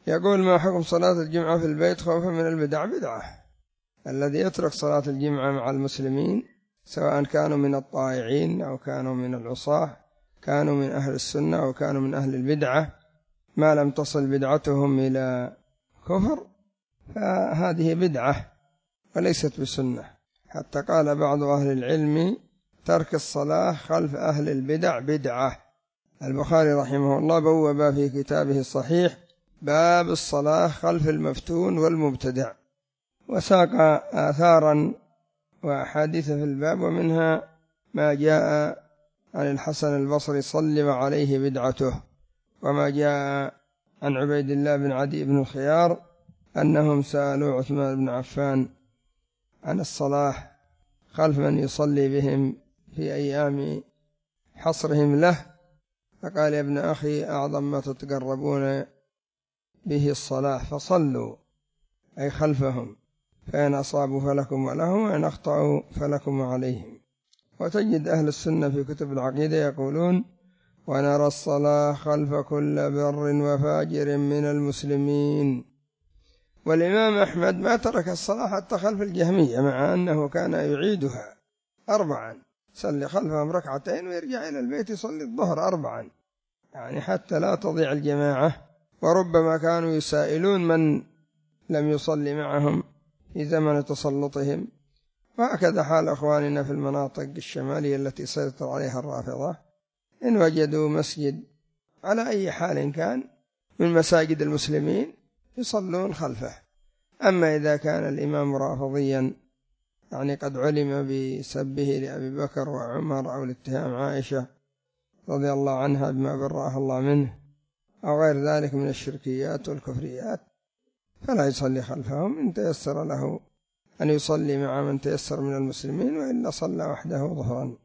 يقول: ما حكم صلاة الجمعة في البيت خوفا من البدع؟ بدعة. الذي يترك صلاة الجمعة مع المسلمين سواء كانوا من الطائعين أو كانوا من العصاة، كانوا من أهل السنة أو كانوا من أهل البدعة، ما لم تصل بدعتهم إلى كفر فهذه بدعة وليست بسنة. حتى قال بعض أهل العلم: ترك الصلاة خلف أهل البدع بدعة. البخاري رحمه الله بوب في كتابه الصحيح باب الصلاة خلف المفتون والمبتدع، وساق آثارا وأحاديث في الباب، ومنها ما جاء عن الحسن البصري: صل وعليه بدعته. وما جاء عن عبيد الله بن عدي بن الخيار أنهم سألوا عثمان بن عفان عن الصلاة خلف من يصلي بهم في أيام حصرهم له، فقال: يا ابن أخي، أعظم ما تتقربون به الصلاة، فصلوا أي خلفهم، فإن أصابوا فلكم ولهم، وإن أخطأوا فلكم وعليهم. وتجد أهل السنة في كتب العقيدة يقولون: ونرى الصلاة خلف كل بر وفاجر من المسلمين. والإمام أحمد ما ترك الصلاة حتى خلف الجهمية، مع أنه كان يعيدها 4، يصلي خلفهم 2 ويرجع إلى البيت يصلي الظهر 4، يعني حتى لا تضيع الجماعة. وربما كانوا يسائلون من لم يصلي معهم في زمن تسلطهم. وهكذا حال أخواننا في المناطق الشمالية التي سيطر عليها الرافضة، إن وجدوا مسجد على أي حال كان من مساجد المسلمين يصلون خلفه. أما إذا كان الإمام رافضيا، يعني قد علم بسبه لأبي بكر وعمر أو الاتهام عائشة رضي الله عنها بما برأها الله منه أو غير ذلك من الشركيات والكفريات، فلا يصلي خلفهم، إن تيسر له أن يصلي مع من تيسر من المسلمين، وإلا صلى وحده ظهرا.